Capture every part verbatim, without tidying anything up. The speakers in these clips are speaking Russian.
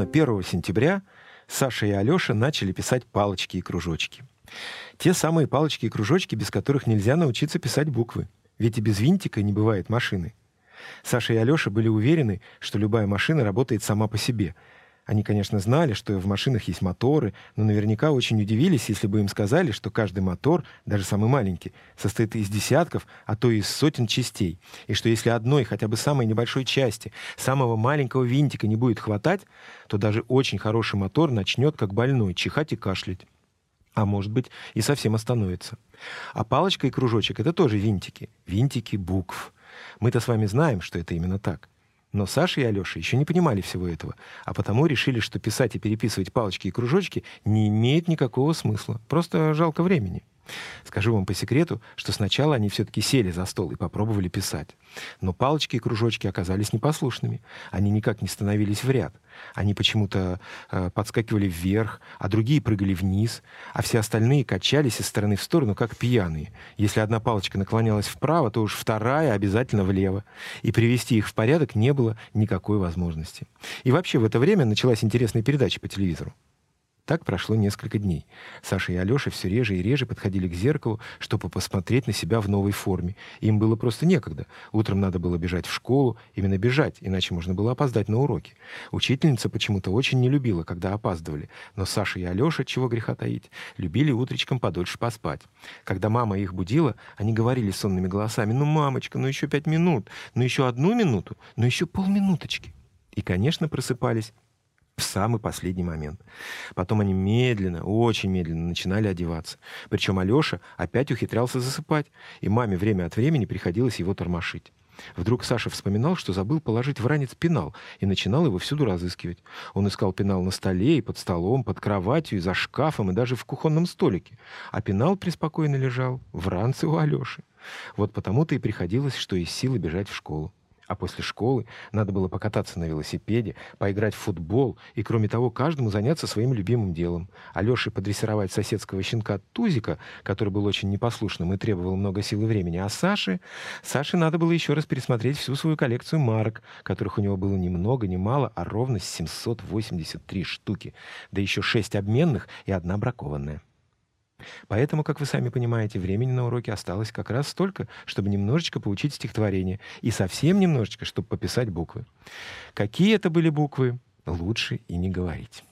ровно первого сентября Саша и Алёша начали писать палочки и кружочки. Те самые палочки и кружочки, без которых нельзя научиться писать буквы. Ведь и без винтика не бывает машины. Саша и Алёша были уверены, что любая машина работает сама по себе. Они, конечно, знали, что в машинах есть моторы, но наверняка очень удивились, если бы им сказали, что каждый мотор, даже самый маленький, состоит из десятков, а то и из сотен частей. И что если одной, хотя бы самой небольшой части, самого маленького винтика не будет хватать, то даже очень хороший мотор начнет, как больной, чихать и кашлять. А может быть, и совсем остановится. А палочка и кружочек — это тоже винтики. Винтики букв. Мы-то с вами знаем, что это именно так. Но Саша и Алёша еще не понимали всего этого, а потому решили, что писать и переписывать палочки и кружочки не имеет никакого смысла. Просто жалко времени. Скажу вам по секрету, что сначала они все-таки сели за стол и попробовали писать. Но палочки и кружочки оказались непослушными. Они никак не становились в ряд. Они почему-то э, подскакивали вверх, а другие прыгали вниз, а все остальные качались из стороны в сторону, как пьяные. Если одна палочка наклонялась вправо, то уж вторая обязательно влево. И привести их в порядок не было никакой возможности. И вообще в это время началась интересная передача по телевизору. Так прошло несколько дней. Саша и Алёша все реже и реже подходили к зеркалу, чтобы посмотреть на себя в новой форме. Им было просто некогда. Утром надо было бежать в школу, именно бежать, иначе можно было опоздать на уроки. Учительница почему-то очень не любила, когда опаздывали. Но Саша и Алёша, чего греха таить, любили утречком подольше поспать. Когда мама их будила, они говорили сонными голосами: «Ну, мамочка, ну еще пять минут, ну еще одну минуту, ну еще полминуточки». И, конечно, просыпались в самый последний момент. Потом они медленно, очень медленно начинали одеваться. Причем Алёша опять ухитрялся засыпать, и маме время от времени приходилось его тормошить. Вдруг Саша вспоминал, что забыл положить в ранец пенал, и начинал его всюду разыскивать. Он искал пенал на столе, и под столом, под кроватью, и за шкафом, и даже в кухонном столике. А пенал преспокойно лежал в ранце у Алёши. Вот потому-то и приходилось, что из силы бежать в школу. А после школы надо было покататься на велосипеде, поиграть в футбол и, кроме того, каждому заняться своим любимым делом. Алёше подрессировать соседского щенка Тузика, который был очень непослушным и требовал много сил и времени. А Саше... Саше надо было еще раз пересмотреть всю свою коллекцию марок, которых у него было ни много ни мало, а ровно семьсот восемьдесят три штуки. Да еще шесть обменных и одна бракованная. Поэтому, как вы сами понимаете, времени на уроке осталось как раз столько, чтобы немножечко поучить стихотворение, и совсем немножечко, чтобы пописать буквы. Какие это были буквы, лучше и не говорить.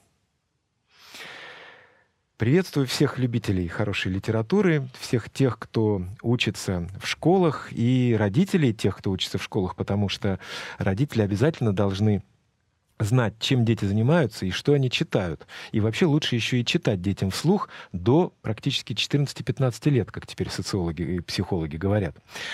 Приветствую всех любителей хорошей литературы, всех тех, кто учится в школах, и родителей тех, кто учится в школах, потому что родители обязательно должны знать, чем дети занимаются и что они читают. И вообще лучше еще и читать детям вслух до практически четырнадцати-пятнадцати лет, как теперь социологи и психологи говорят.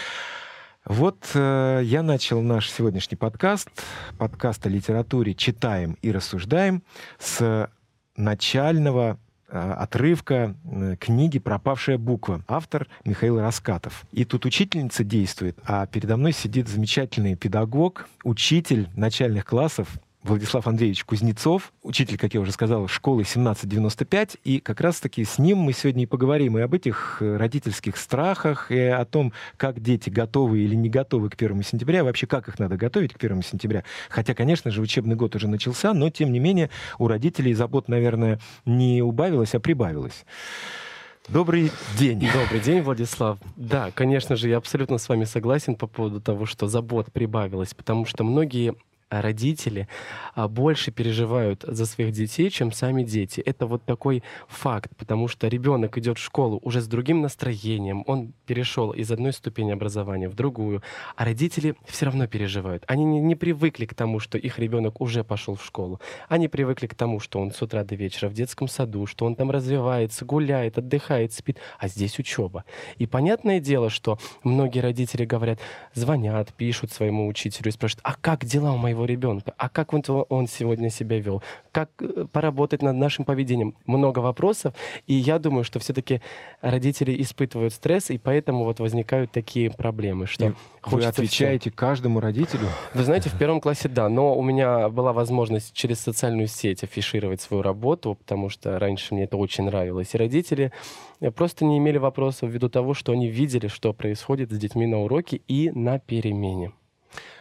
Вот э, я начал наш сегодняшний подкаст, подкаст о литературе «Читаем и рассуждаем» с начального отрывка книги «Пропавшая буква». Автор Михаил Раскатов. И тут учительница действует, а передо мной сидит замечательный педагог, учитель начальных классов Владислав Андреевич Кузнецов, учитель, как я уже сказал, школы семнадцать девяносто пять, и как раз-таки с ним мы сегодня и поговорим и об этих родительских страхах, и о том, как дети готовы или не готовы к первому сентября, вообще как их надо готовить к первому сентября. Хотя, конечно же, учебный год уже начался, но, тем не менее, у родителей забот, наверное, не убавилось, а прибавилось. Добрый день. Добрый день, Владислав. Да, конечно же, я абсолютно с вами согласен по поводу того, что забот прибавилось, потому что многие родители больше переживают за своих детей, чем сами дети. Это вот такой факт, потому что ребенок идет в школу уже с другим настроением, он перешел из одной ступени образования в другую, а родители все равно переживают. Они не, не привыкли к тому, что их ребенок уже пошел в школу. Они привыкли к тому, что он с утра до вечера в детском саду, что он там развивается, гуляет, отдыхает, спит, а здесь учеба. И понятное дело, что многие родители говорят, звонят, пишут своему учителю и спрашивают, а как дела у моего ребенка, а как он, он сегодня себя вел, как поработать над нашим поведением. Много вопросов, и я думаю, что все-таки родители испытывают стресс, и поэтому вот возникают такие проблемы. Что вы отвечаете все. Каждому родителю? Вы знаете, в первом классе да, но у меня была возможность через социальную сеть афишировать свою работу, потому что раньше мне это очень нравилось, и родители просто не имели вопросов ввиду того, что они видели, что происходит с детьми на уроке и на перемене.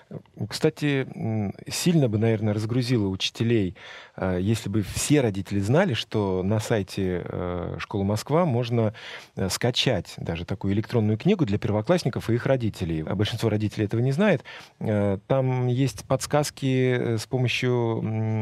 Кстати, сильно бы, наверное, разгрузило учителей, если бы все родители знали, что на сайте «Школы Москва» можно скачать даже такую электронную книгу для первоклассников и их родителей. А большинство родителей этого не знает. Там есть подсказки, с помощью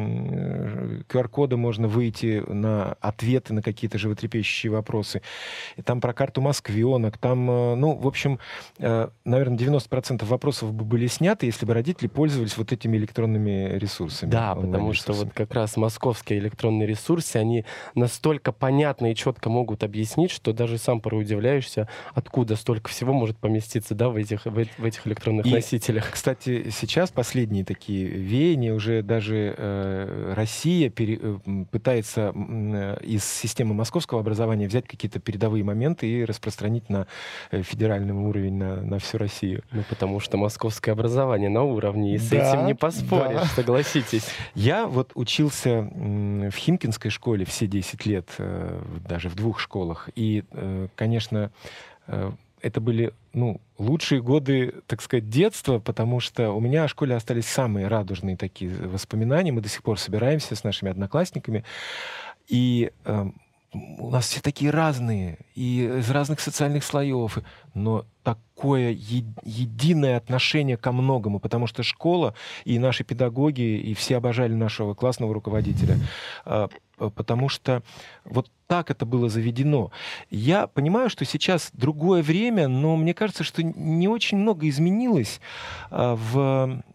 ку ар-кода можно выйти на ответы на какие-то животрепещущие вопросы. И там про карту москвенок, там, ну, в общем, наверное, девяносто процентов вопросов бы были сняты, если бы родители пользовались вот этими электронными ресурсами. Да, потому что вот как раз московские электронные ресурсы, они настолько понятно и четко могут объяснить, что даже сам порой удивляешься, откуда столько всего может поместиться, да, в этих, в, в этих электронных и, носителях. Кстати, сейчас последние такие веяния, уже даже э, Россия пере, э, пытается э, из системы московского образования взять какие-то передовые моменты и распространить на э, федеральный уровень, на, на всю Россию. Ну, потому что московское образование на уровне, и с да, этим не поспоришь, да. Согласитесь. Я вот учился в Химкинской школе все десять лет, даже в двух школах. И, конечно, это были, ну, лучшие годы, так сказать, детства, потому что у меня о школе остались самые радужные такие воспоминания. Мы до сих пор собираемся с нашими одноклассниками. И у нас все такие разные, и из разных социальных слоев, но такое е- единое отношение ко многому, потому что школа и наши педагоги, и все обожали нашего классного руководителя, э, потому что вот так это было заведено. Я понимаю, что сейчас другое время, но мне кажется, что не очень много изменилось э, в...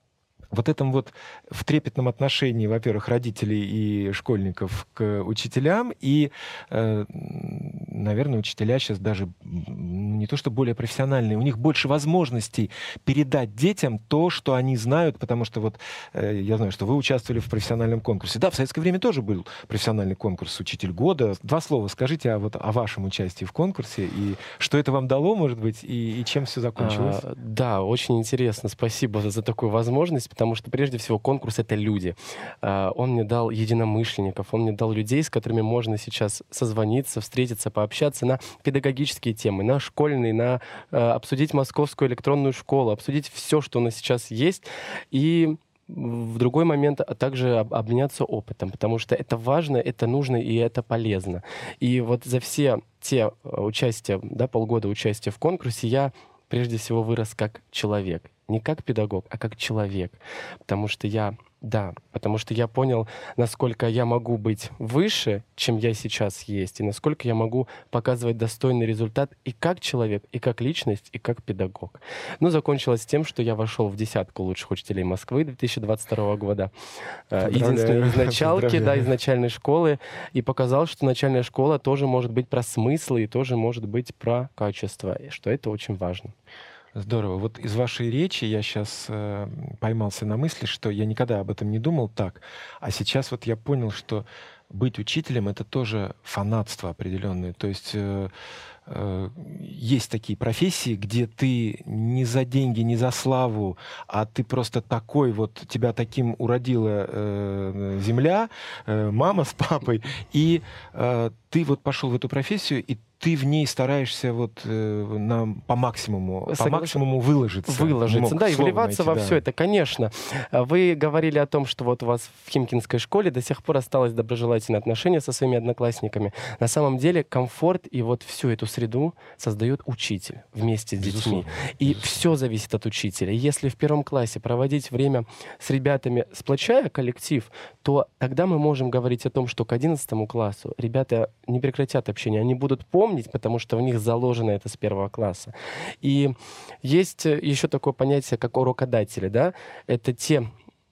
вот этом вот в трепетном отношении, во-первых, родителей и школьников к учителям, и, э, наверное, учителя сейчас даже не то что более профессиональные, у них больше возможностей передать детям то, что они знают, потому что вот э, я знаю, что вы участвовали в профессиональном конкурсе. Да, в советское время тоже был профессиональный конкурс «Учитель года». Два слова скажите о, вот, о вашем участии в конкурсе, и что это вам дало, может быть, и, и чем все закончилось? А, да, очень интересно. Спасибо за такую возможность, потому что, прежде всего, конкурс — это люди. Он мне дал единомышленников, он мне дал людей, с которыми можно сейчас созвониться, встретиться, пообщаться на педагогические темы, на школьные, на обсудить московскую электронную школу, обсудить все, что у нас сейчас есть, и в другой момент а также обменяться опытом, потому что это важно, это нужно и это полезно. И вот за все те участия, да, полгода участия в конкурсе я прежде всего вырос как человек. Не как педагог, а как человек. Потому что я, да, потому что я понял, насколько я могу быть выше, чем я сейчас есть, и насколько я могу показывать достойный результат и как человек, и как личность, и как педагог. Ну, закончилось тем, что я вошел в десятку лучших учителей Москвы две тысячи двадцать второго года. Единственное, из началки, да, из начальной школы, и показал, что начальная школа тоже может быть про смыслы и тоже может быть про качество, и что это очень важно. Здорово. Вот из вашей речи я сейчас э, поймался на мысли, что я никогда об этом не думал так, а сейчас вот я понял, что быть учителем — это тоже фанатство определенное. То есть э, э, есть такие профессии, где ты не за деньги, не за славу, а ты просто такой вот, тебя таким уродила э, земля, э, мама с папой, и э, ты вот пошел в эту профессию, и ты в ней стараешься вот э, на, по максимуму, Согласен. по максимуму выложиться. Выложиться, да, и вливаться найти, во да. все это, конечно. Вы говорили о том, что вот у вас в Химкинской школе до сих пор осталось доброжелательное отношение со своими одноклассниками. На самом деле комфорт и вот всю эту среду создает учитель вместе с Безусловно. детьми. И Безусловно. Все зависит от учителя. Если в первом классе проводить время с ребятами, сплочая коллектив, то тогда мы можем говорить о том, что к одиннадцатому классу ребята не прекратят общение, они будут помнить, потому что в них заложено это с первого класса. И есть еще такое понятие, как урокодатели, да? Это те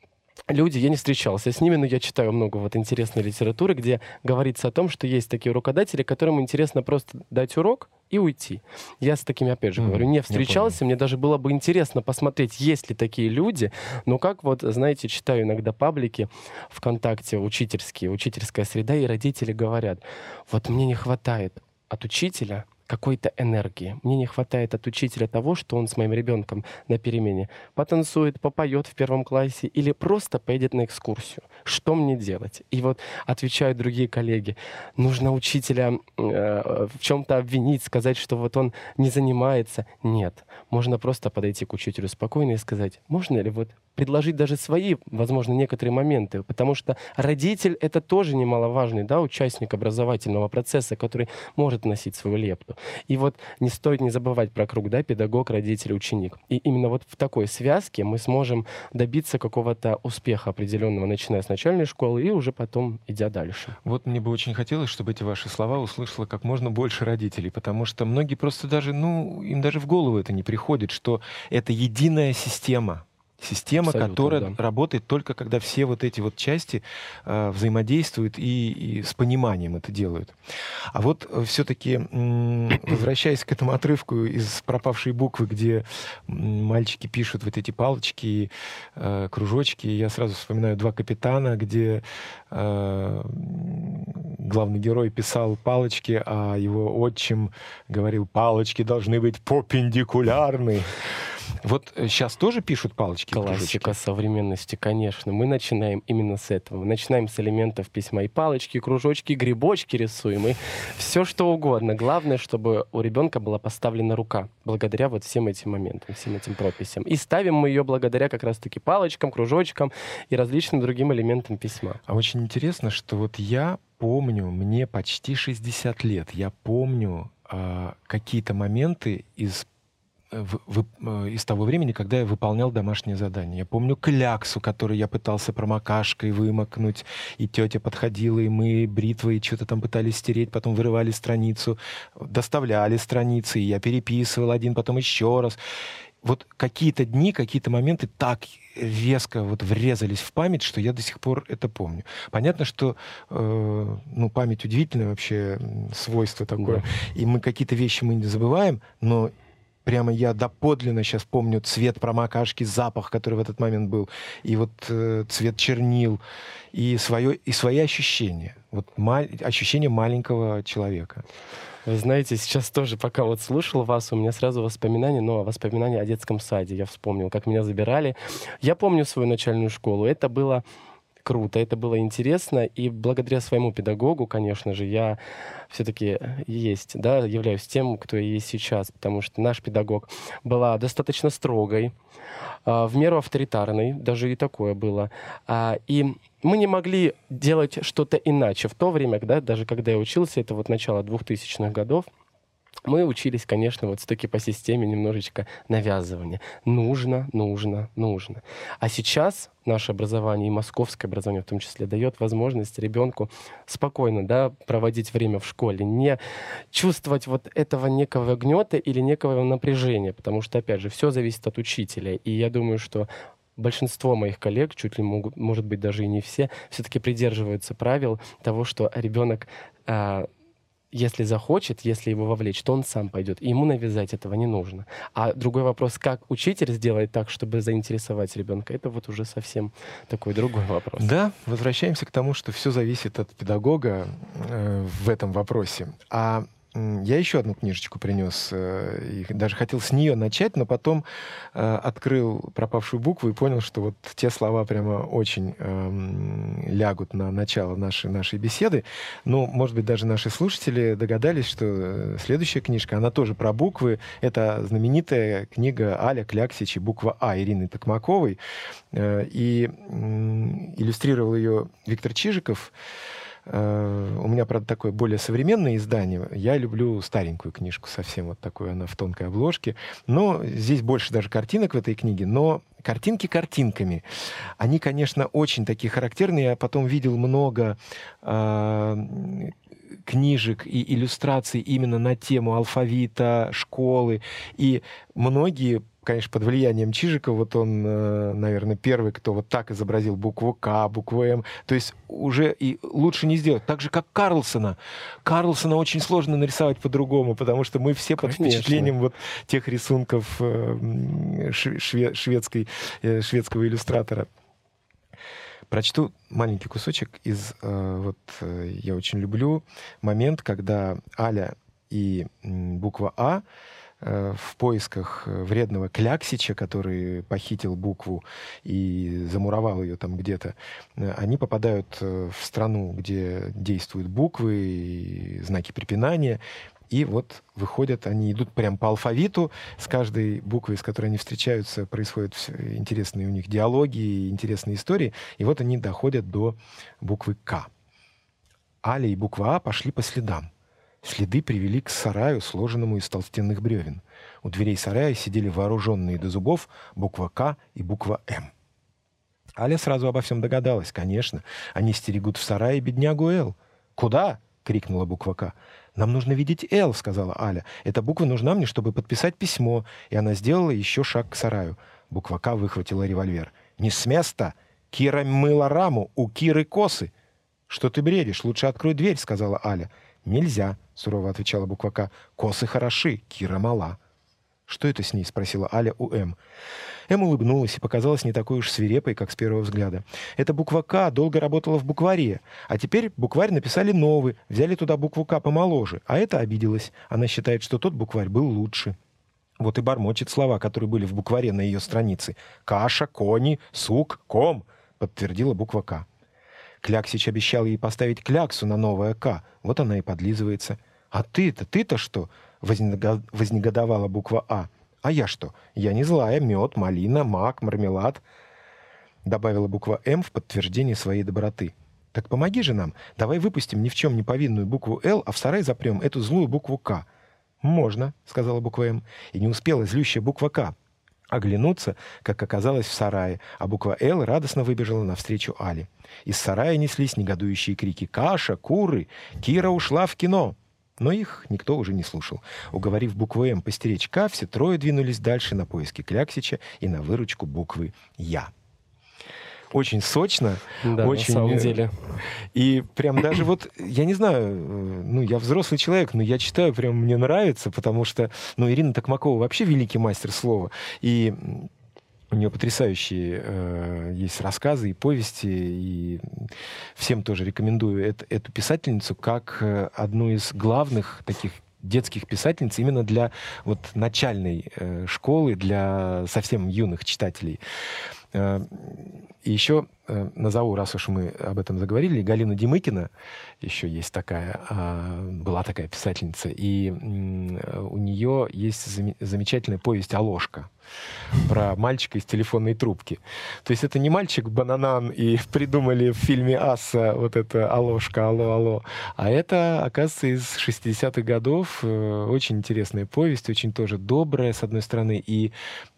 люди, я не встречался с ними, но я читаю много вот интересной литературы, где говорится о том, что есть такие урокодатели, которым интересно просто дать урок и уйти. Я с такими, опять же, mm, говорю, не встречался, мне даже было бы интересно посмотреть, есть ли такие люди, но как вот, знаете, читаю иногда паблики ВКонтакте учительские, учительская среда, и родители говорят, вот мне не хватает от учителя какой-то энергии. Мне не хватает от учителя того, что он с моим ребенком на перемене потанцует, попоет в первом классе или просто поедет на экскурсию. Что мне делать? И вот отвечают другие коллеги, нужно учителя э, в чем-то обвинить, сказать, что вот он не занимается. Нет, можно просто подойти к учителю спокойно и сказать, можно ли вот предложить даже свои, возможно, некоторые моменты, потому что родитель — это тоже немаловажный, да, участник образовательного процесса, который может вносить свою лепту. И вот не стоит не забывать про круг, да, педагог, родитель, ученик. И именно вот в такой связке мы сможем добиться какого-то успеха определенного, начиная с начальной школы и уже потом идя дальше. Вот мне бы очень хотелось, чтобы эти ваши слова услышало как можно больше родителей, потому что многие просто даже, ну, им даже в голову это не приходит, что это единая система. Система, Абсолютно, которая да. работает только когда все вот эти вот части э, взаимодействуют и, и с пониманием это делают. А вот э, все-таки, м, возвращаясь к этому отрывку из «Пропавшей буквы», где м, мальчики пишут вот эти палочки, э, кружочки, я сразу вспоминаю «Два капитана», где э, главный герой писал палочки, а его отчим говорил, палочки должны быть перпендикулярны. Вот сейчас тоже пишут палочки и Классика кружочки? современности, конечно. Мы начинаем именно с этого. Мы начинаем с элементов письма. И палочки, и кружочки, и грибочки рисуем, и все что угодно. Главное, чтобы у ребенка была поставлена рука, благодаря вот всем этим моментам, всем этим прописям. И ставим мы ее благодаря как раз-таки палочкам, кружочкам и различным другим элементам письма. А очень интересно, что вот я помню, мне почти шестьдесят лет, я помню э, какие-то моменты из в- в- из того времени, когда я выполнял домашнее задание. Я помню кляксу, которую я пытался промокашкой вымокнуть, и тетя подходила, и мы бритвой что-то там пытались стереть, потом вырывали страницу, доставляли страницы, и я переписывал один, потом еще раз. Вот какие-то дни, какие-то моменты так резко вот врезались в память, что я до сих пор это помню. Понятно, что э, ну, память удивительное вообще м, свойство такое, Да. и мы какие-то вещи мы не забываем, но прямо я доподлинно сейчас помню цвет промокашки, запах, который в этот момент был, и вот э, цвет чернил, и, свое, и свои ощущения. Вот ма- ощущения маленького человека. Вы знаете, сейчас тоже, пока вот слушал вас, у меня сразу воспоминания, но воспоминания о детском саде. Я вспомнил, как меня забирали. Я помню свою начальную школу. Это было круто, это было интересно. И благодаря своему педагогу, конечно же, я все-таки есть, да, являюсь тем, кто я есть сейчас. Потому что наш педагог была достаточно строгой, а, в меру авторитарной, даже и такое было. А, И мы не могли делать что-то иначе. В то время, да, даже когда я учился, это вот начало двухтысячных годов, мы учились, конечно, вот все-таки по системе немножечко навязывания. Нужно, нужно, нужно. А сейчас наше образование, и московское образование в том числе, дает возможность ребенку спокойно, да, проводить время в школе, не чувствовать вот этого некого гнета или некого напряжения, потому что, опять же, все зависит от учителя. И я думаю, что большинство моих коллег, чуть ли могут, может быть, даже и не все, все-таки придерживаются правил того, что ребенок, а, если захочет, если его вовлечь, то он сам пойдет. И ему навязать этого не нужно. А другой вопрос, как учитель сделает так, чтобы заинтересовать ребенка, это вот уже совсем такой другой вопрос. Да, возвращаемся к тому, что все зависит от педагога э, в этом вопросе. А м, я еще одну книжечку принес, э, и даже хотел с нее начать, но потом э, открыл «Пропавшую букву» и понял, что вот те слова прямо очень эм, лягут на начало нашей, нашей беседы. Ну, может быть, даже наши слушатели догадались, что э, следующая книжка, она тоже про буквы. Это знаменитая книга Аля Кляксич и «Буква А» Ирины Токмаковой. Э, И м, иллюстрировал ее Виктор Чижиков. Э, У меня, правда, такое более современное издание. Я люблю старенькую книжку, совсем вот такую, она в тонкой обложке. Но здесь больше даже картинок в этой книге, но картинки картинками. Они, конечно, очень такие характерные. Я потом видел много э, книжек и иллюстраций именно на тему алфавита, школы. И многие, конечно, под влиянием Чижика, вот он, э, наверное, первый, кто вот так изобразил букву К, букву М. То есть уже и лучше не сделать. Так же, как Карлсона. Карлсона очень сложно нарисовать по-другому, потому что мы все под Конечно. впечатлением вот тех рисунков э, м, шве- шве- шведской, э, шведского иллюстратора. Прочту маленький кусочек из, э, вот, э, я очень люблю момент, когда Аля и буква «А» в поисках вредного Кляксича, который похитил букву и замуровал ее там где-то, они попадают в страну, где действуют буквы и знаки препинания. И вот выходят, они идут прям по алфавиту. С каждой буквой, с которой они встречаются, происходят интересные у них диалоги, интересные истории. И вот они доходят до буквы «К». Аля и буква «А» пошли по следам. Следы привели к сараю, сложенному из толстенных бревен. У дверей сарая сидели вооруженные до зубов буква «К» и буква «М». Аля сразу обо всем догадалась. Конечно, они стерегут в сарае беднягу Эл. «Куда?» — крикнула буква «К». «Нам нужно видеть Эл», — сказала Аля. «Эта буква нужна мне, чтобы подписать письмо». И она сделала еще шаг к сараю. Буква «К» выхватила револьвер. «Не с места! Кира мыла раму, у Киры косы!» «Что ты бредишь? Лучше открой дверь», — сказала Аля. «Нельзя», — сурово отвечала буква «К». «Косы хороши, Кира мала». «Что это с ней?» — спросила Аля у М. М улыбнулась и показалась не такой уж свирепой, как с первого взгляда. Эта буква «К» долго работала в букваре, а теперь букварь написали новый, взяли туда букву «К» помоложе, а это обиделась. Она считает, что тот букварь был лучше. Вот и бормочет слова, которые были в букваре на ее странице. «Каша», «кони», «сук», «ком», — подтвердила буква «К». Кляксич обещал ей поставить кляксу на новое «К». Вот она и подлизывается. «А ты-то, ты-то что?» — вознегодовала буква «А». «А я что? Я не злая. Мед, малина, мак, мармелад», — добавила буква «М» в подтверждение своей доброты. «Так помоги же нам. Давай выпустим ни в чем не повинную букву «Л», а в сарай запрем эту злую букву «К». «Можно», — сказала буква «М». И не успела злющая буква «К» оглянуться, как оказалось в сарае, а буква «Л» радостно выбежала навстречу Али. Из сарая неслись негодующие крики: «Каша! Куры! Кира ушла в кино!» Но их никто уже не слушал. Уговорив букву «М» постеречь «К», все трое двинулись дальше на поиски Кляксича и на выручку буквы «Я». Очень сочно. Да, очень... на самом деле. И прям даже вот, я не знаю, ну, я взрослый человек, но я читаю, прям мне нравится, потому что, ну, Ирина Токмакова вообще великий мастер слова. И у нее потрясающие э, есть рассказы и повести, и всем тоже рекомендую это, эту писательницу как одну из главных таких детских писательниц именно для вот начальной э, школы, для совсем юных читателей. Э, и еще э, назову, раз уж мы об этом заговорили, Галина Демыкина, еще есть такая, э, была такая писательница, и э, у нее есть зам- замечательная повесть «Алошка» про мальчика из телефонной трубки. То есть это не мальчик-бананан, и придумали в фильме «Асса» вот это «Алошка, алло, алло», а это, оказывается, из шестидесятых годов. Очень интересная повесть, очень тоже добрая, с одной стороны, и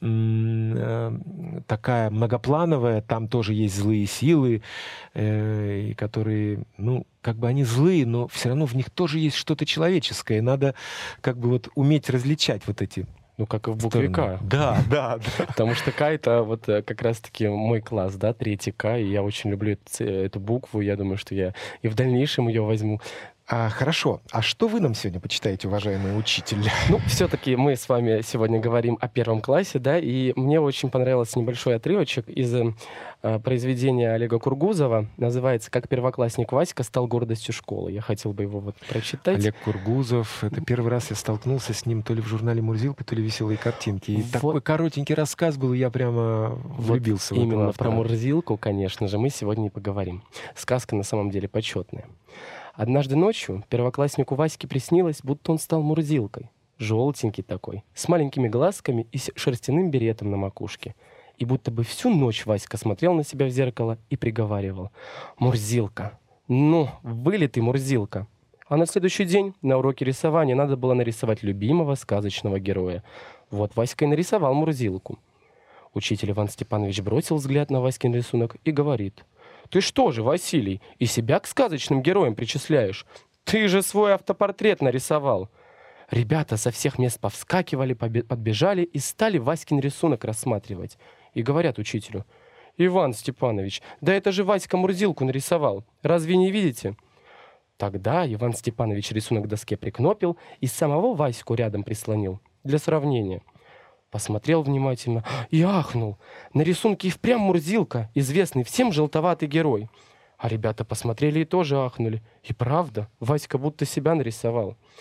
м- такая многоплановая. Там тоже есть злые силы, э- которые, ну, как бы они злые, но все равно в них тоже есть что-то человеческое. Надо как бы вот уметь различать вот эти. Ну, как и в букве «К». Да, да, да. Потому что «К» — это вот как раз-таки мой класс, да, третий «К», и я очень люблю эту, эту букву, я думаю, что я и в дальнейшем ее возьму. А, хорошо. А что вы нам сегодня почитаете, уважаемый учитель? Ну, все-таки мы с вами сегодня говорим о первом классе, да, и мне очень понравился небольшой отрывочек из э, произведения Олега Кургузова. Называется «Как первоклассник Васька стал гордостью школы». Я хотел бы его вот прочитать. Олег Кургузов. Это первый раз я столкнулся с ним то ли в журнале «Мурзилка», то ли «Веселые картинки». И вот. Такой коротенький рассказ был, и я прямо влюбился вот в этого именно автора. Про Мурзилку, конечно же, мы сегодня и поговорим. Сказка на самом деле почетная. Однажды ночью первокласснику Ваське приснилось, будто он стал Мурзилкой. Желтенький такой, с маленькими глазками и с шерстяным беретом на макушке. И будто бы всю ночь Васька смотрел на себя в зеркало и приговаривал: «Мурзилка! Ну, вылитый Мурзилка!» А на следующий день на уроке рисования надо было нарисовать любимого сказочного героя. Вот Васька и нарисовал Мурзилку. Учитель Иван Степанович бросил взгляд на Васькин рисунок и говорит: «Ты что же, Василий, и себя к сказочным героям причисляешь? Ты же свой автопортрет нарисовал!» Ребята со всех мест повскакивали, подбежали и стали Васькин рисунок рассматривать. И говорят учителю: «Иван Степанович, да это же Васька Мурзилку нарисовал. Разве не видите?» Тогда Иван Степанович рисунок к доске прикнопил и самого Ваську рядом прислонил. Для сравнения. Посмотрел внимательно и ахнул. На рисунке и впрямь Мурзилка, известный всем желтоватый герой. А ребята посмотрели и тоже ахнули. И правда, Васька будто себя нарисовал.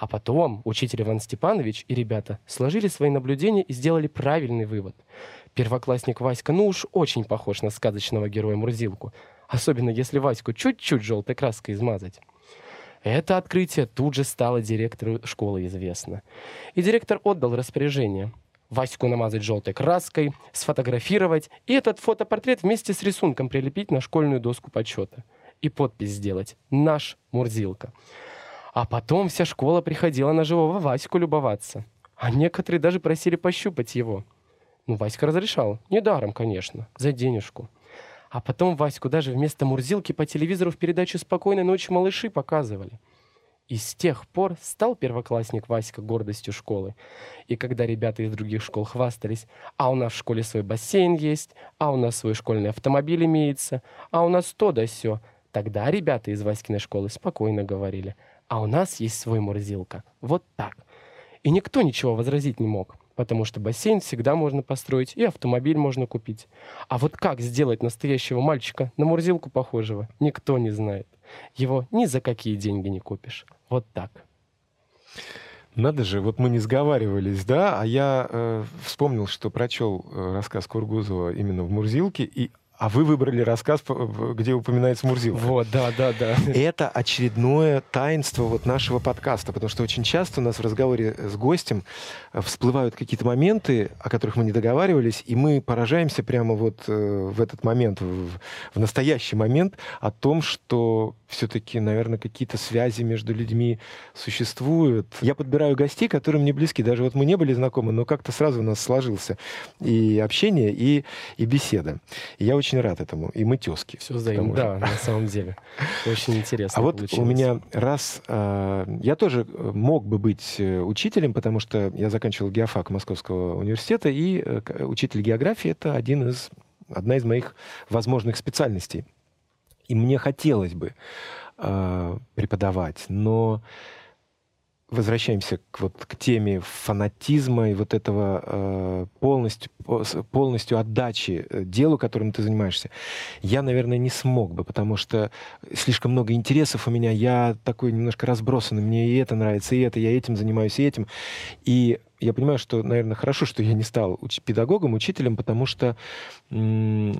А потом учитель Иван Степанович и ребята сложили свои наблюдения и сделали правильный вывод. Первоклассник Васька, ну уж очень похож на сказочного героя Мурзилку. Особенно если Ваську чуть-чуть желтой краской измазать. Это открытие тут же стало директору школы известно. И директор отдал распоряжение Ваську намазать желтой краской, сфотографировать и этот фотопортрет вместе с рисунком прилепить на школьную доску почета. И подпись сделать «Наш Мурзилка». А потом вся школа приходила на живого Ваську любоваться. А некоторые даже просили пощупать его. Ну, Васька разрешал. Недаром, конечно. За денежку. А потом Ваську даже вместо Мурзилки по телевизору в передаче «Спокойной ночи, малыши» показывали. И с тех пор стал первоклассник Васька гордостью школы. И когда ребята из других школ хвастались, а у нас в школе свой бассейн есть, а у нас свой школьный автомобиль имеется, а у нас то да сё, тогда ребята из Васькиной школы спокойно говорили: а у нас есть свой Мурзилка. Вот так. И никто ничего возразить не мог, потому что бассейн всегда можно построить, и автомобиль можно купить. А вот как сделать настоящего мальчика на Мурзилку похожего, никто не знает. Его ни за какие деньги не купишь. Вот так. Надо же, вот мы не сговаривались, да, а я э, вспомнил, что прочел э, рассказ Кургузова именно в «Мурзилке», и а вы выбрали рассказ, где упоминается Мурзилка. Вот, да, да, да. Это очередное таинство вот нашего подкаста, потому что очень часто у нас в разговоре с гостем всплывают какие-то моменты, о которых мы не договаривались, и мы поражаемся прямо вот в этот момент, в, в настоящий момент, о том, что все-таки, наверное, какие-то связи между людьми существуют. Я подбираю гостей, которые мне близки. Даже вот мы не были знакомы, но как-то сразу у нас сложился и общение, и, и беседа. И я очень рад этому. И мы тезки. Все взаимно. Да, на самом деле. Очень интересно. А вот у меня раз... Э, я тоже мог бы быть учителем, потому что я заканчивал геофак Московского университета, и э, учитель географии — это один из, одна из моих возможных специальностей. И мне хотелось бы э, преподавать, но возвращаемся к, вот, к теме фанатизма и вот этого э, полностью, полностью отдачи делу, которым ты занимаешься. Я, наверное, не смог бы, потому что слишком много интересов у меня. Я такой немножко разбросанный. Мне и это нравится, и это. Я этим занимаюсь, и этим. И я понимаю, что, наверное, хорошо, что я не стал уч- педагогом, учителем, потому что... М-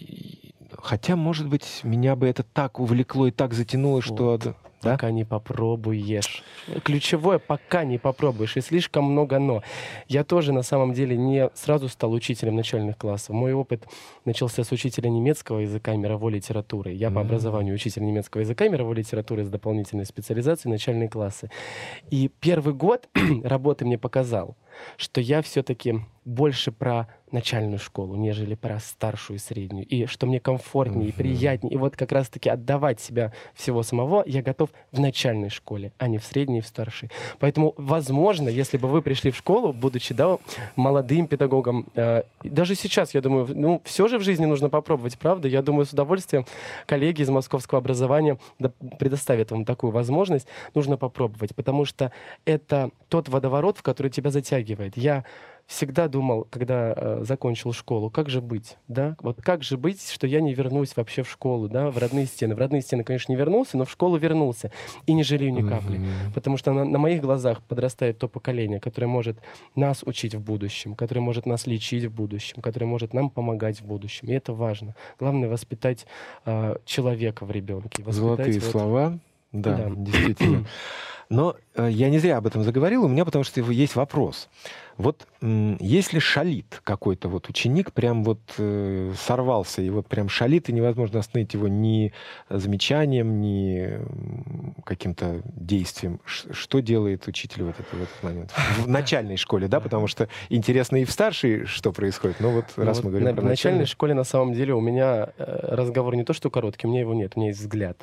Хотя, может быть, меня бы это так увлекло и так затянуло, что... Вот. Да? Пока не попробуешь. Ключевое, пока не попробуешь. И слишком много «но». Я тоже, на самом деле, не сразу стал учителем начальных классов. Мой опыт начался с учителя немецкого языка и мировой литературы. Я mm-hmm. по образованию учитель немецкого языка и мировой литературы с дополнительной специализацией начальные классы. И первый год работы мне показал, что я все-таки больше про начальную школу, нежели про старшую и среднюю. И что мне комфортнее uh-huh. и приятнее. И вот как раз-таки отдавать себя всего самого я готов в начальной школе, а не в средней и в старшей. Поэтому, возможно, если бы вы пришли в школу, будучи да, молодым педагогом, э, даже сейчас, я думаю, ну, все же в жизни нужно попробовать, правда? Я думаю, с удовольствием коллеги из московского образования да, предоставят вам такую возможность. Нужно попробовать, потому что это тот водоворот, в который тебя затягивает. Я всегда думал, когда э, закончил школу, как же быть, да? Вот как же быть, что я не вернусь вообще в школу, да, в родные стены. В родные стены, конечно, не вернулся, но в школу вернулся. И не жалею ни капли. Mm-hmm. Потому что на, на моих глазах подрастает то поколение, которое может нас учить в будущем, которое может нас лечить в будущем, которое может нам помогать в будущем. И это важно. Главное — воспитать э, человека в ребенке. Золотые вот... слова. Да, да. действительно. Но э, я не зря об этом заговорил, у меня потому что есть вопрос. Вот м, если шалит какой-то вот ученик, прям вот э, сорвался, и вот прям шалит, и невозможно остановить его ни замечанием, ни каким-то действием. Ш- что делает учитель в этот, в этот момент? В начальной школе, да? Потому что интересно и в старшей, что происходит. Но вот ну, раз вот мы говорим на, про в начальной начальную... школе, на самом деле, у меня э, разговор не то что короткий, у меня его нет, у меня есть взгляд.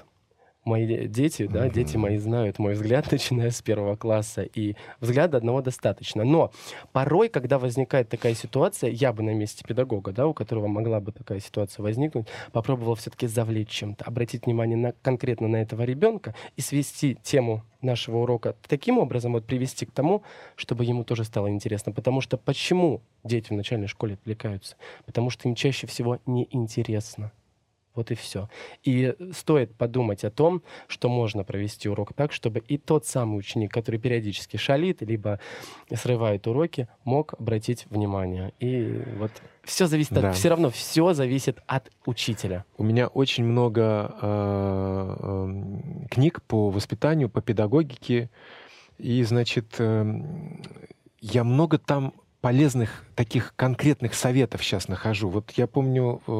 Мои дети, да, mm-hmm. дети мои знают мой взгляд, начиная с первого класса, и взгляда одного достаточно. Но порой, когда возникает такая ситуация, я бы на месте педагога, да, у которого могла бы такая ситуация возникнуть, попробовал все-таки завлечь чем-то, обратить внимание на, конкретно на этого ребенка и свести тему нашего урока таким образом, вот привести к тому, чтобы ему тоже стало интересно. Потому что почему дети в начальной школе отвлекаются? Потому что им чаще всего неинтересно. Вот и все. И стоит подумать о том, что можно провести урок так, чтобы и тот самый ученик, который периодически шалит, либо срывает уроки, мог обратить внимание. И вот все зависит Да. от, все равно все зависит от учителя. У меня очень много э, э, книг по воспитанию, по педагогике. И, значит, э, я много там полезных таких конкретных советов сейчас нахожу. Вот я помню, э,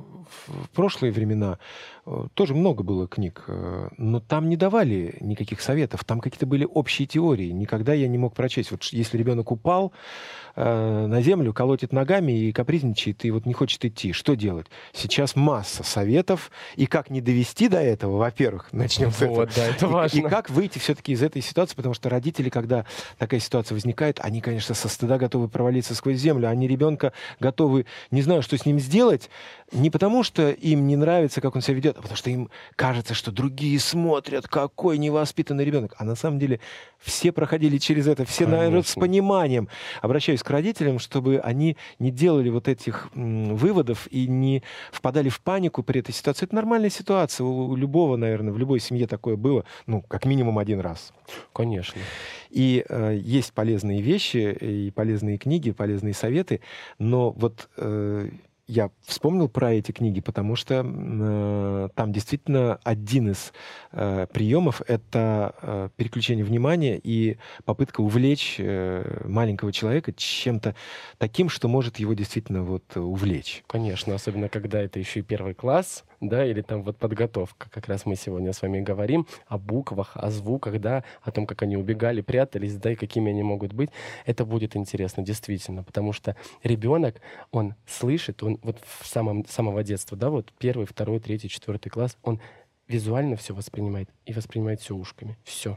в прошлые времена э, тоже много было книг, э, но там не давали никаких советов. Там какие-то были общие теории. Никогда я не мог прочесть. Вот если ребенок упал э, на землю, колотит ногами и капризничает, и вот не хочет идти, что делать? Сейчас масса советов. И как не довести до этого, во-первых, начнем с этого. Вот, да, это И- важно. И как выйти все-таки из этой ситуации, потому что родители, когда такая ситуация возникает, они, конечно, со стыда готовы провалиться сквозь землю. Они ребенка готовы, не знаю, что с ним сделать, не потому что им не нравится, как он себя ведет, а потому что им кажется, что другие смотрят, какой невоспитанный ребенок. А на самом деле все проходили через это, все, наверное, с Конечно. пониманием. Обращаюсь к родителям, чтобы они не делали вот этих м, выводов и не впадали в панику при этой ситуации. Это нормальная ситуация. У, у любого, наверное, в любой семье такое было, ну, как минимум один раз. Конечно. И э, есть полезные вещи, и полезные книги, полезные советы, но вот э, я вспомнил про эти книги, потому что э, там действительно один из э, приемов — это э, переключение внимания и попытка увлечь э, маленького человека чем-то таким, что может его действительно вот увлечь. Конечно, особенно когда это еще и первый класс, да, или там вот подготовка. Как раз мы сегодня с вами говорим о буквах, о звуках, да, о том, как они убегали, прятались, да, и какими они могут быть. Это будет интересно, действительно, потому что ребенок, он слышит, он вот в самом, с самого детства, да, вот первый, второй, третий, четвертый класс, он визуально все воспринимает и воспринимает все ушками. Все.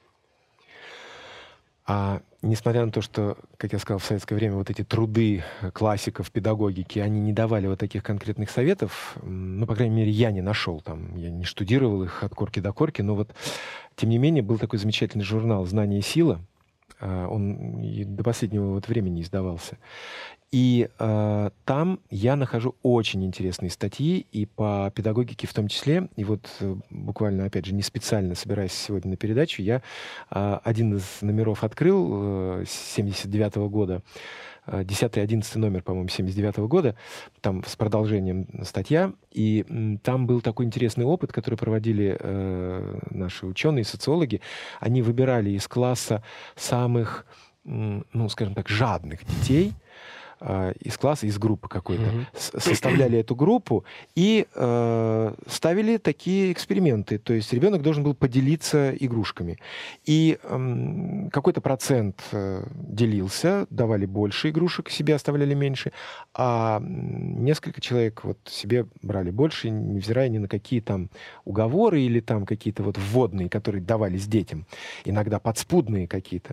А несмотря на то, что, как я сказал, в советское время вот эти труды классиков педагогики, они не давали вот таких конкретных советов, м, ну, по крайней мере, я не нашел там, я не штудировал их от корки до корки, но вот, тем не менее, был такой замечательный журнал «Знание и сила», а, он и до последнего вот времени издавался. И э, там я нахожу очень интересные статьи и по педагогике в том числе. И вот э, буквально, опять же, не специально собираясь сегодня на передачу, я э, один из номеров открыл э, с семьдесят девятого года, э, десятый одиннадцатый номер, по-моему, семьдесят девятого года, там с продолжением статья. И м, там был такой интересный опыт, который проводили э, наши ученые, социологи. Они выбирали из класса самых, м, ну, скажем так, жадных детей, из класса, из группы какой-то, Мгм. с- составляли эту группу и э, ставили такие эксперименты. То есть ребенок должен был поделиться игрушками. И эм, какой-то процент э, делился, давали больше игрушек, себе оставляли меньше, а м, несколько человек вот себе брали больше, невзирая ни на какие там уговоры или там какие-то вот вводные, которые давались детям, иногда подспудные какие-то.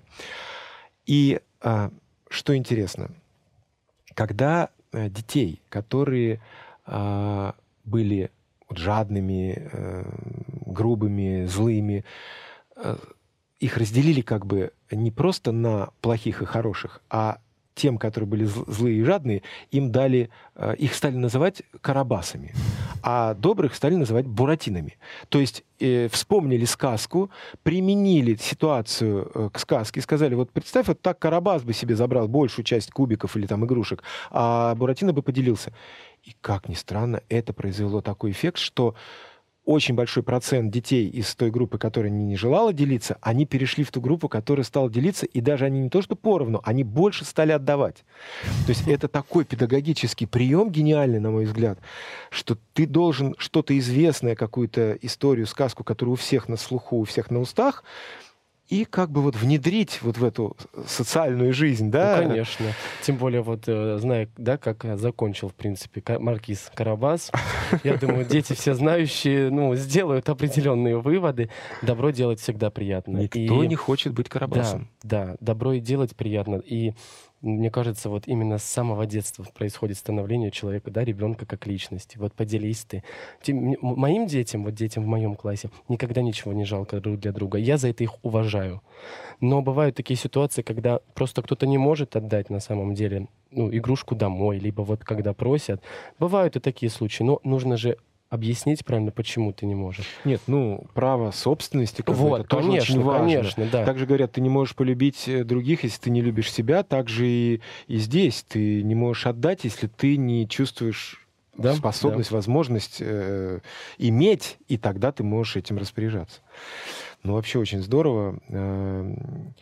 И а, что интересно, когда э, детей, которые а, были вот жадными, э, грубыми, злыми, э, их разделили как бы не просто на плохих и хороших, а тем, которые были зл- злые и жадные, им дали, э, их стали называть карабасами, а добрых стали называть буратинами. То есть э, вспомнили сказку, применили ситуацию э, к сказке, сказали, вот представь, вот так Карабас бы себе забрал большую часть кубиков или там игрушек, а Буратино бы поделился. И как ни странно, это произвело такой эффект, что очень большой процент детей из той группы, которая не, не желала делиться, они перешли в ту группу, которая стала делиться, и даже они не то что поровну, они больше стали отдавать. То есть это такой педагогический прием гениальный, на мой взгляд, что ты должен что-то известное, какую-то историю, сказку, которая у всех на слуху, у всех на устах, и как бы вот внедрить вот в эту социальную жизнь, да? Ну, конечно. Тем более, вот, э, зная, да, как э, закончил, в принципе, Ка- маркиз Карабас, я думаю, дети все знающие, ну, сделают определенные выводы. Добро делать всегда приятно. Никто И- не хочет быть Карабасом. Да, да, добро и делать приятно. И мне кажется, вот именно с самого детства происходит становление человека, да, ребенка как личности. Вот поделись ты. Тем- м- моим детям, вот детям в моем классе, никогда ничего не жалко друг для друга. Я за это их уважаю. Но бывают такие ситуации, когда просто кто-то не может отдать на самом деле, ну, игрушку домой, либо вот когда просят. Бывают и такие случаи, но нужно же объяснить правильно, почему ты не можешь. Нет, ну, право собственности, как бы, Вот, это тоже конечно, очень важно. конечно, да. Также говорят, ты не можешь полюбить э, других, если ты не любишь себя. Также и, и здесь ты не можешь отдать, если ты не чувствуешь Да, способность, возможность э, иметь, и тогда ты можешь этим распоряжаться. Ну, вообще очень здорово. Э,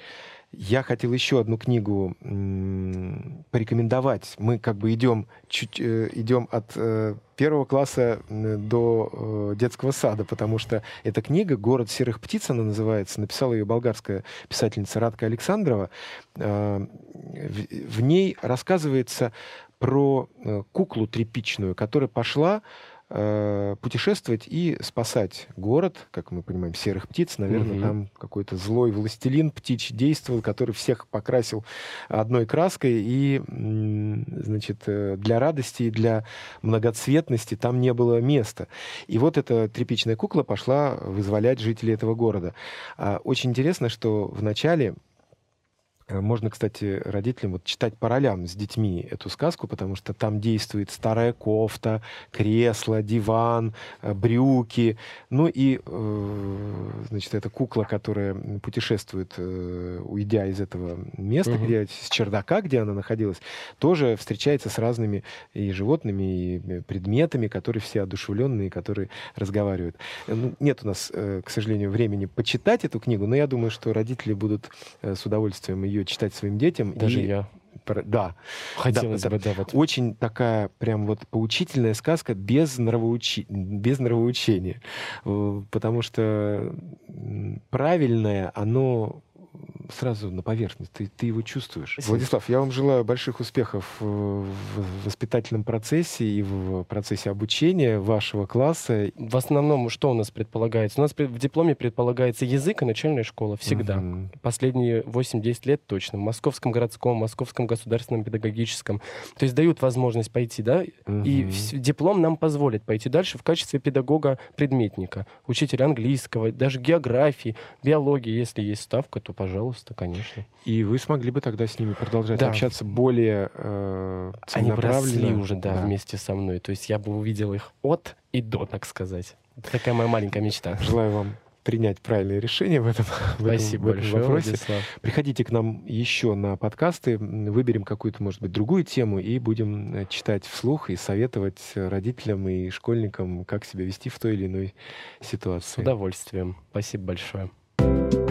Я хотел еще одну книгу м, порекомендовать. Мы как бы идем, чуть, э, идем от э, первого класса э, до э, детского сада, потому что эта книга «Город серых птиц», она называется, написала ее болгарская писательница Радка Александрова. Э, в, в ней рассказывается про э, куклу тряпичную, которая пошла э, путешествовать и спасать город, как мы понимаем, серых птиц. Наверное, Мгм. там какой-то злой властелин птичий действовал, который всех покрасил одной краской, и, м, значит, э, для радости и для многоцветности там не было места. И вот эта тряпичная кукла пошла вызволять жителей этого города. А, Очень интересно, что в начале Э, Можно, кстати, родителям вот читать по ролям с детьми эту сказку, потому что там действует старая кофта, кресло, диван, э, брюки. Ну и, э, значит, эта кукла, которая м, путешествует, э, уйдя из этого места, Мгм. где, с чердака, где она находилась, тоже встречается с разными и животными, и э, предметами, которые все одушевленные, которые разговаривают. Э, ну, Нет у нас, э, к сожалению, времени почитать эту книгу, но я думаю, что родители будут э, с удовольствием ее читать своим детям. Даже и я. про- Да, Хотелось да, бы, да, вот. очень такая прям вот поучительная сказка без, нравоучи... без нравоучения. Э, Потому что м, правильное, оно сразу на поверхность. Ты, ты его чувствуешь. Спасибо. Владислав, я вам желаю больших успехов э, в воспитательном процессе и в процессе обучения вашего класса. В основном, что у нас предполагается? У нас пред- в дипломе предполагается язык и начальная школа. Всегда. Мгм. Последние восемь-десять лет точно. В Московском городском, Московском государственном педагогическом. То есть дают возможность пойти, да? И Мгм. вс- диплом нам позволит пойти дальше в качестве педагога-предметника, учителя английского, даже географии, биологии. Если есть ставка, то, пожалуйста, конечно. И вы смогли бы тогда с ними продолжать Да. общаться более э, Они выросли целенаправленно. уже, да, Да. вместе со мной. То есть я бы увидел их от и до, так сказать. Это такая моя маленькая мечта. Желаю вам принять правильное решение в этом, в этом- Спасибо в этом большое, вопросе. Владислав. Приходите к нам еще на подкасты, м, выберем какую-то, может быть, другую тему и будем э, читать вслух и советовать родителям и школьникам, как себя вести в той или иной С ситуации. удовольствием. Спасибо большое.